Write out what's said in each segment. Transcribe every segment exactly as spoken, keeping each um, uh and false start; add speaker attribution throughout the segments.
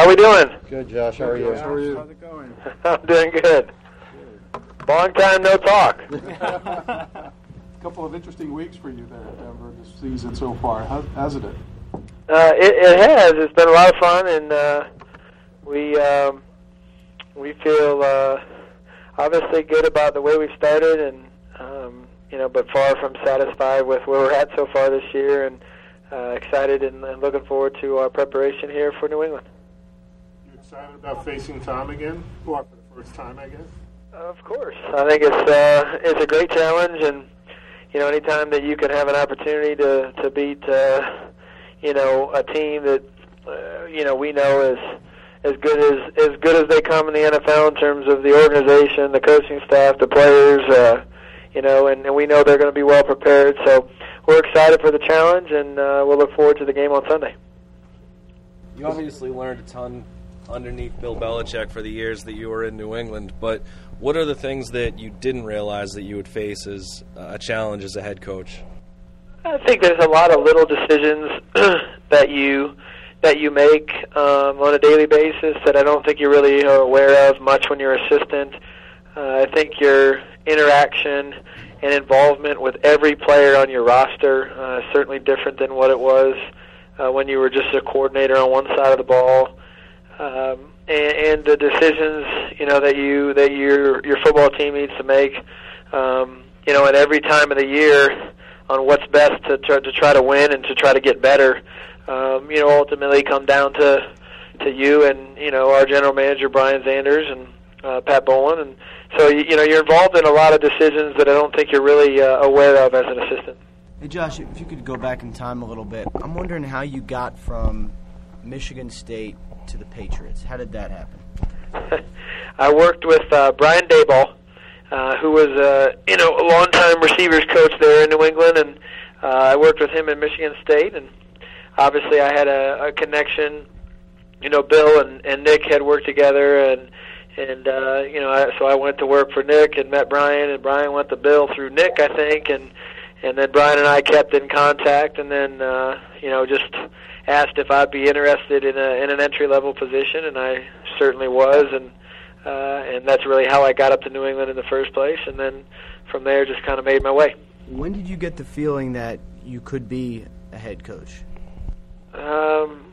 Speaker 1: How are we doing?
Speaker 2: Good, Josh. How are you?
Speaker 3: How are you?
Speaker 4: How's it going?
Speaker 1: I'm doing good. Long time no talk.
Speaker 3: A couple of interesting weeks for you there at Denver this season so far. How, hasn't it?
Speaker 1: Uh, it, it has. It's been a lot of fun, and uh, we um, we feel uh, obviously good about the way we started, and um, you know, but far from satisfied with where we're at so far this year, and uh, excited and, and looking forward to our preparation here for New England.
Speaker 5: You excited about facing Tom again? Well, for the first time, I guess.
Speaker 1: Of course, I think it's uh, it's a great challenge, and you know, anytime that you can have an opportunity to to beat uh, you know a team that uh, you know we know is as good as as good as they come in the N F L in terms of the organization, the coaching staff, the players, uh, you know, and, and we know they're going to be well prepared. So we're excited for the challenge, and uh, we'll look forward to the game on Sunday.
Speaker 6: You obviously learned a ton underneath Bill Belichick for the years that you were in New England, but what are the things that you didn't realize that you would face as a challenge as a head coach?
Speaker 1: I think there's a lot of little decisions that you that you make um, on a daily basis that I don't think you really are aware of much when you're assistant. Uh, I think your interaction and involvement with every player on your roster uh, is certainly different than what it was uh, when you were just a coordinator on one side of the ball. Um, and, and the decisions, you know, that you that your your football team needs to make, um, you know, at every time of the year on what's best to try, to try to win and to try to get better, um, you know, ultimately come down to to you and you know our general manager Brian Zanders and uh, Pat Bowlen, and so you, you know you're involved in a lot of decisions that I don't think you're really uh, aware of as an assistant.
Speaker 4: Hey Josh, if you could go back in time a little bit, I'm wondering how you got from Michigan State to the Patriots. How did that happen?
Speaker 1: I worked with uh, Brian Daboll, uh, who was uh, you know a longtime receivers coach there in New England, and uh, I worked with him at Michigan State, and obviously I had a, a connection. You know, Bill and, and Nick had worked together, and and uh, you know, I, so I went to work for Nick and met Brian, and Brian went to Bill through Nick, I think, and and then Brian and I kept in contact, and then uh, you know just asked if I'd be interested in a in an entry level position, and I certainly was, and uh, and that's really how I got up to New England in the first place, and then from there just kind of made my way.
Speaker 4: When did you get the feeling that you could be a head coach?
Speaker 1: Um,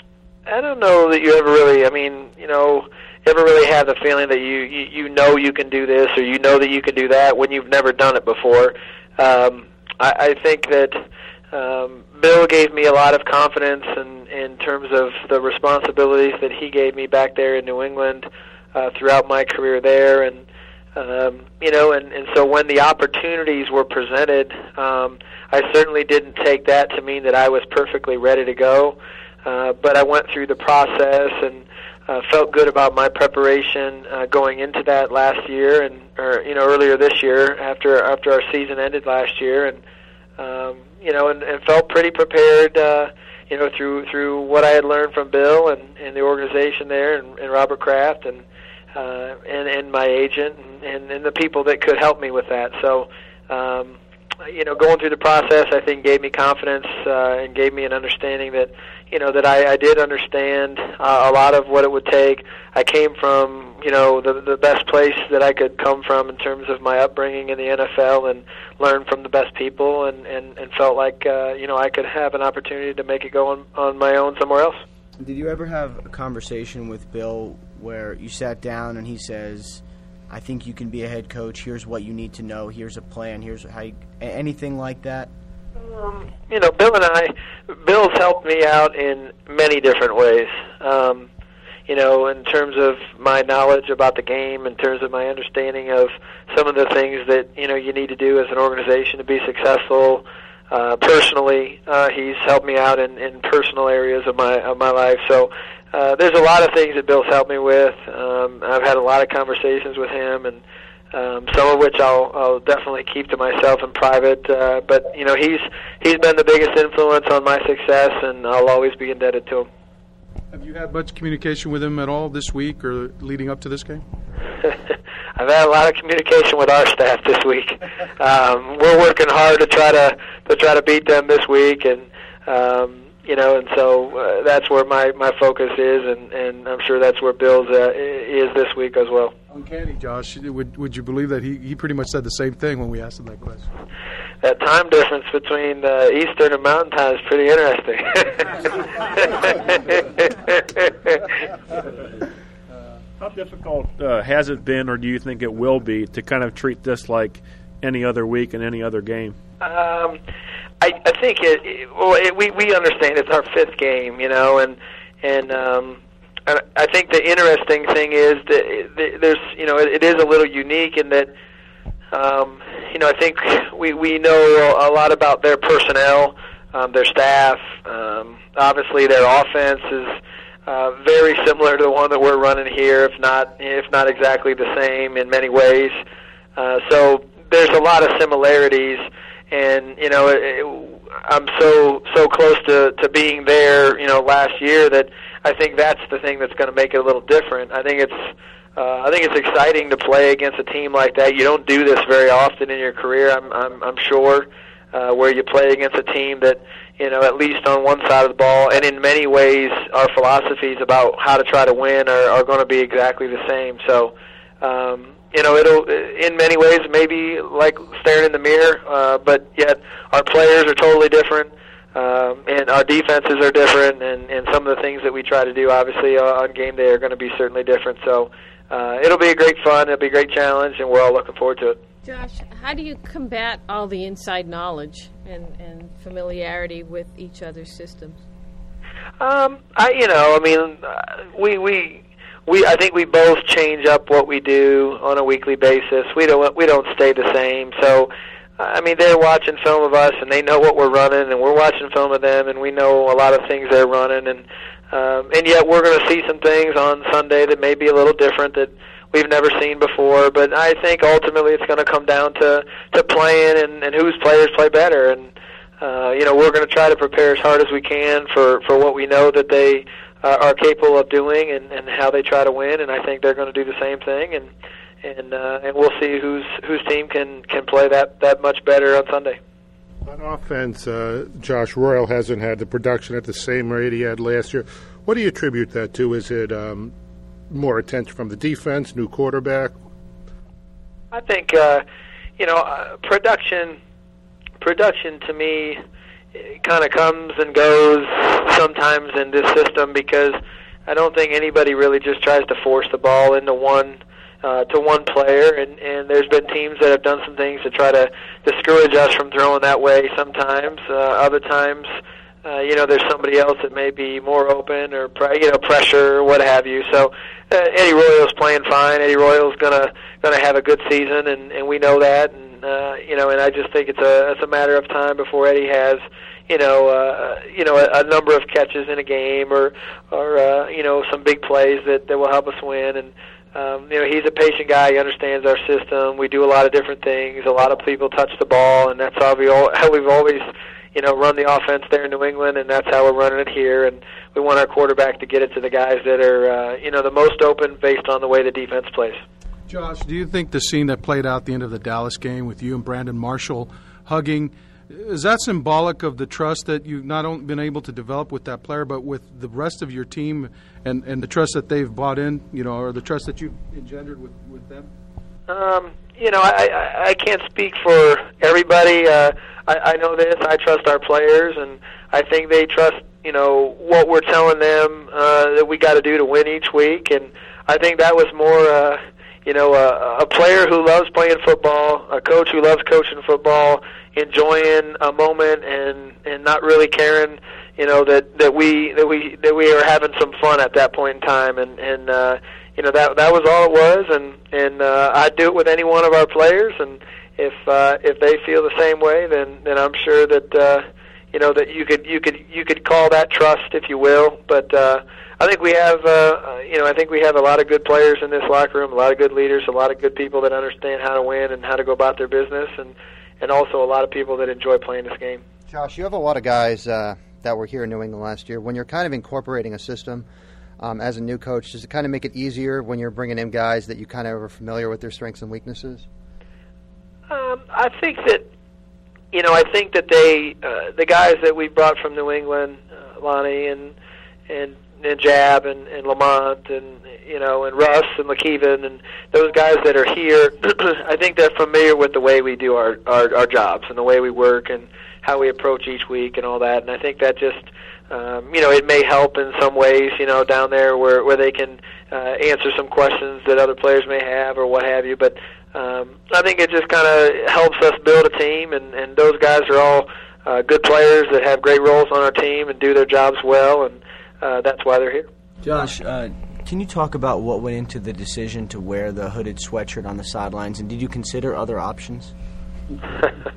Speaker 1: I don't know that you ever really. I mean, you know, ever really have the feeling that you, you you know you can do this or you know that you can do that when you've never done it before. Um, I, I think that. Um, Bill gave me a lot of confidence in, in terms of the responsibilities that he gave me back there in New England uh, throughout my career there, and um, you know, and, and so when the opportunities were presented, um, I certainly didn't take that to mean that I was perfectly ready to go, uh, but I went through the process and uh, felt good about my preparation uh, going into that last year, and or you know earlier this year after after our season ended last year, and. Um, you know, and, and felt pretty prepared, uh, you know, through through what I had learned from Bill and, and the organization there, and, and Robert Kraft, and uh, and and my agent, and, and, and the people that could help me with that. So, um, you know, going through the process, I think gave me confidence uh, and gave me an understanding that, you know, that I, I did understand uh, a lot of what it would take. I came from, you know, the the best place that I could come from in terms of my upbringing in the N F L, and learned from the best people, and, and, and felt like, uh, you know, I could have an opportunity to make it go on, on my own somewhere else.
Speaker 4: Did you ever have a conversation with Bill where you sat down and he says, I think you can be a head coach, here's what you need to know, here's a plan, here's how you, anything like that?
Speaker 1: Um, you know, Bill and I, Bill's helped me out in many different ways. Um, you know, in terms of my knowledge about the game, in terms of my understanding of some of the things that, you know, you need to do as an organization to be successful. Uh, personally, uh, he's helped me out in, in personal areas of my of my life. So uh, there's a lot of things that Bill's helped me with. Um, I've had a lot of conversations with him, and um, some of which I'll, I'll definitely keep to myself in private. Uh, but you know, he's he's been the biggest influence on my success, and I'll always be indebted to him.
Speaker 3: Have you had much communication with him at all this week or leading up to this game?
Speaker 1: I've had a lot of communication with our staff this week. Um, we're working hard to try to to try to beat them this week, and um, you know, and so uh, that's where my, my focus is, and, and I'm sure that's where Bill's uh, is this week as well.
Speaker 3: Uncanny, Josh. Would would you believe that he, he pretty much said the same thing when we asked him that question?
Speaker 1: That time difference between uh, Eastern and Mountain Time is pretty interesting.
Speaker 2: How difficult uh, has it been, or do you think it will be, to kind of treat this like any other week and any other game?
Speaker 1: Um, I, I think it. it well, it, we we understand it's our fifth game, you know, and and um, I, I think the interesting thing is that it, there's, you know, it, it is a little unique in that, um, you know, I think we we know a lot about their personnel, um, their staff. Um, obviously, their offense is uh, very similar to the one that we're running here, if not if not exactly the same in many ways. Uh, so there's a lot of similarities. And, you know, it, it, I'm so so close to, to being there, you know, last year that I think that's the thing that's going to make it a little different. I think it's uh, I think it's exciting to play against a team like that. You don't do this very often in your career, I'm I'm, I'm sure, uh, where you play against a team that, you know, at least on one side of the ball, and in many ways our philosophies about how to try to win are, are going to be exactly the same. So, um you know, it'll, in many ways, maybe like staring in the mirror, uh, but yet our players are totally different, um, and our defenses are different, and, and some of the things that we try to do, obviously, uh, on game day are going to be certainly different. So uh, it'll be a great fun, it'll be a great challenge, and we're all looking forward to it.
Speaker 7: Josh, how do you combat all the inside knowledge and, and familiarity with each other's systems?
Speaker 1: Um, I, you know, I mean, uh, we we. We, I think we both change up what we do on a weekly basis. We don't we don't stay the same. So, I mean, they're watching film of us, and they know what we're running, and we're watching film of them, and we know a lot of things they're running, and um, and yet we're going to see some things on Sunday that may be a little different that we've never seen before. But I think ultimately it's going to come down to to playing and, and whose players play better, and uh, you know, we're going to try to prepare as hard as we can for for what we know that they Uh, are capable of doing, and, and how they try to win, and I think they're going to do the same thing, and and uh, and we'll see whose whose team can, can play that, that much better on Sunday.
Speaker 5: On offense, uh, Josh Royal hasn't had the production at the same rate he had last year. What do you attribute that to? Is it um, more attention from the defense, new quarterback?
Speaker 1: I think uh, you know uh, production. Production to me, it kind of comes and goes sometimes in this system, because I don't think anybody really just tries to force the ball into one uh, to one player, and, and there's been teams that have done some things to try to discourage us from throwing that way sometimes. Uh, other times, uh, you know, there's somebody else that may be more open, or pre- you know, pressure or what have you. So uh, Eddie Royal's playing fine. Eddie Royal's gonna gonna have a good season, and, and we know that. And Uh, you know, and I just think it's a it's a matter of time before Eddie has, you know, uh, you know, a, a number of catches in a game, or or uh, you know, some big plays that, that will help us win. And um, you know, he's a patient guy. He understands our system. We do a lot of different things. A lot of people touch the ball, and that's how we all, how we've always, you know, run the offense there in New England, and that's how we're running it here. And we want our quarterback to get it to the guys that are, uh, you know, the most open based on the way the defense plays.
Speaker 3: Josh, do you think the scene that played out at the end of the Dallas game with you and Brandon Marshall hugging, is that symbolic of the trust that you've not only been able to develop with that player, but with the rest of your team, and, and the trust that they've bought in, you know, or the trust that you've engendered with, with them?
Speaker 1: Um, you know, I, I, I can't speak for everybody. Uh, I, I know this. I trust our players, and I think they trust, you know, what we're telling them uh, that we got to do to win each week. And I think that was more uh, – you know, a, a player who loves playing football, a coach who loves coaching football, enjoying a moment and, and not really caring, you know, that, that we that we that we are having some fun at that point in time, and and uh, you know, that that was all it was, and and uh, I'd do it with any one of our players, and if uh, if they feel the same way, then then I'm sure that uh, you know, that you could you could you could call that trust, if you will, but. Uh, I think we have, uh, you know, I think we have a lot of good players in this locker room, a lot of good leaders, a lot of good people that understand how to win and how to go about their business, and, and also a lot of people that enjoy playing this game.
Speaker 8: Josh, you have a lot of guys uh, that were here in New England last year. When you're kind of incorporating a system um, as a new coach, does it kind of make it easier when you're bringing in guys that you kind of are familiar with their strengths and weaknesses?
Speaker 1: Um, I think that, you know, I think that they, uh, the guys that we brought from New England, uh, Lonnie and and and Jab and, and Lamont and you know and Russ and McKeevan and those guys that are here. I think they're familiar with the way we do our, our our jobs and the way we work and how we approach each week and all that. And I think that just um, you know it may help in some ways you know down there where where they can uh, answer some questions that other players may have or what have you. But um, I think it just kind of helps us build a team, and, and those guys are all uh, good players that have great roles on our team and do their jobs well, and uh, that's why they're here.
Speaker 4: Josh, uh, can you talk about what went into the decision to wear the hooded sweatshirt on the sidelines, and did you consider other options?
Speaker 1: Are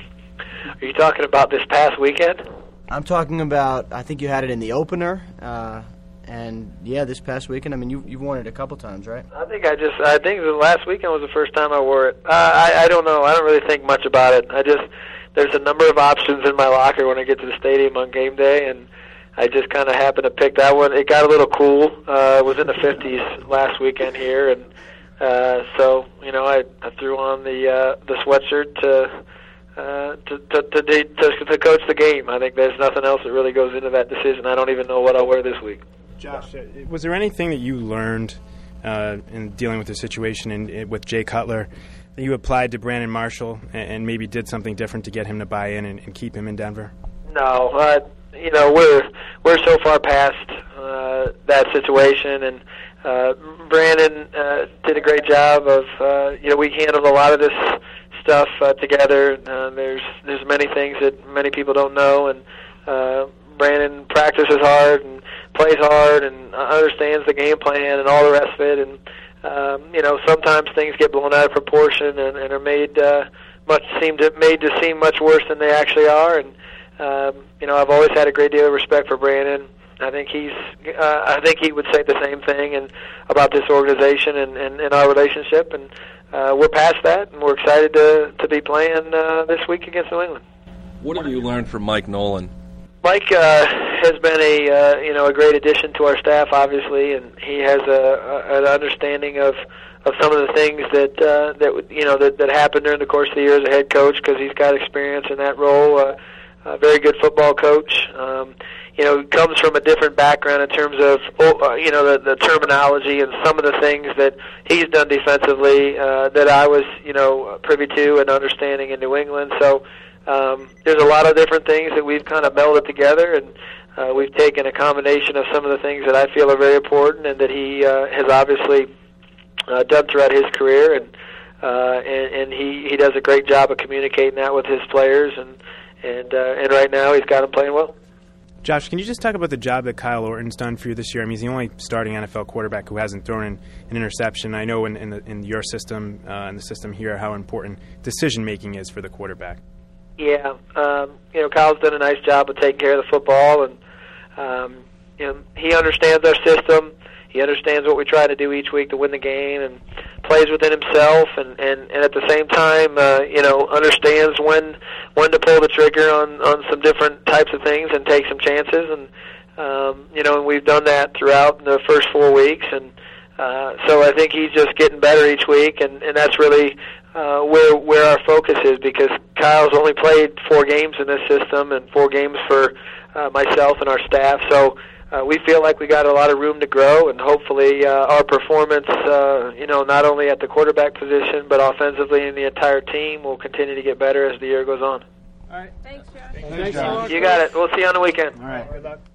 Speaker 1: you talking about this past weekend?
Speaker 4: I'm talking about, I think you had it in the opener, uh, and yeah, this past weekend. I mean, you, you've worn it a couple times, right?
Speaker 1: I think I just, I think the last weekend was the first time I wore it. Uh, I, I don't know. I don't really think much about it. I just, there's a number of options in my locker when I get to the stadium on game day, and I just kind of happened to pick that one. It got a little cool. Uh, it was in the fifties last weekend here, and uh, so, you know, I, I threw on the uh, the sweatshirt to, uh, to, to, to, to, to coach the game. I think there's nothing else that really goes into that decision. I don't even know what I'll wear this week.
Speaker 9: Josh, was there anything that you learned uh, in dealing with the situation in, in, with Jay Cutler that you applied to Brandon Marshall and, and maybe did something different to get him to buy in and, and keep him in Denver?
Speaker 1: No, uh, you know we're we're so far past uh, that situation, and uh, Brandon uh, did a great job of uh, you know we handled a lot of this stuff uh, together. Uh, there's there's many things that many people don't know, and uh, Brandon practices hard and plays hard and understands the game plan and all the rest of it. And um, you know, sometimes things get blown out of proportion and, and are made uh, much seem to made to seem much worse than they actually are. And um, you know, I've always had a great deal of respect for Brandon. I think he's uh, I think he would say the same thing and about this organization and, and, and our relationship. And uh, we're past that, and we're excited to to be playing uh, this week against New England.
Speaker 6: What have you learned from Mike Nolan?
Speaker 1: Mike uh, has been a uh, you know a great addition to our staff, obviously, and he has a, a an understanding of, of some of the things that uh, that you know that, that happened during the course of the year as a head coach, because he's got experience in that role. Uh, a very good football coach. Um, you know, comes from a different background in terms of uh, you know the, the terminology and some of the things that he's done defensively uh, that I was you know privy to and understanding in New England. So. Um, there's a lot of different things that we've kind of melded together, and uh, we've taken a combination of some of the things that I feel are very important and that he uh, has obviously uh, done throughout his career, and uh, and, and he, he does a great job of communicating that with his players, and and uh, and right now he's got them playing well.
Speaker 9: Josh, can you just talk about the job that Kyle Orton's done for you this year? I mean, he's the only starting N F L quarterback who hasn't thrown an, an interception. I know in in, the, in your system uh, and the system here how important decision making is for the quarterback.
Speaker 1: Yeah, um, you know, Kyle's done a nice job of taking care of the football, and um, you know, he understands our system. He understands what we try to do each week to win the game, and plays within himself, and, and, and at the same time, uh, you know, understands when when to pull the trigger on, on some different types of things and take some chances, and um, you know, and we've done that throughout the first four weeks, and uh, so I think he's just getting better each week, and, and that's really. Uh, where where our focus is, because Kyle's only played four games in this system and four games for uh, myself and our staff. So uh, we feel like we got a lot of room to grow, and hopefully uh, our performance, uh, you know, not only at the quarterback position but offensively in the entire team will continue to get better as the year goes on.
Speaker 7: All right. Thanks, Josh.
Speaker 2: Thanks, Josh.
Speaker 1: You got it. We'll see you on the weekend.
Speaker 2: All right. Good luck.